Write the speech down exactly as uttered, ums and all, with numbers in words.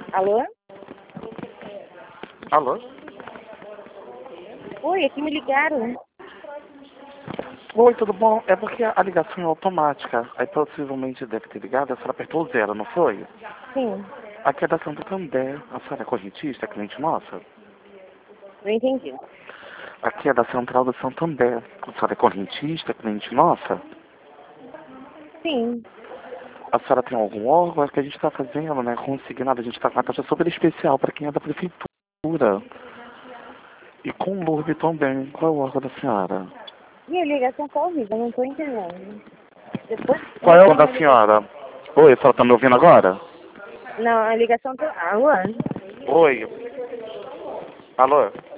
Alô? Alô? Oi, é que me ligaram. Oi, tudo bom? É porque a ligação é automática. Aí possivelmente deve ter ligado, a senhora apertou o zero, não foi? Sim, Aqui é da Santa Candé. A senhora é correntista, é cliente nossa? não entendi. Aqui é da Central do Santander. A senhora é correntista, é cliente nossa? Sim. A senhora tem algum órgão? É que a gente está fazendo, né? Consignado, a gente está com uma taxa super especial para quem é da prefeitura. E com o L U R B também. Qual é o órgão da senhora? E a ligação tá horrível, eu não tô entendendo. Depois Qual é o órgão retorna a da ligação. senhora? Oi, a senhora tá me ouvindo agora? Não, a ligação tá... Alô? Oi. Alô?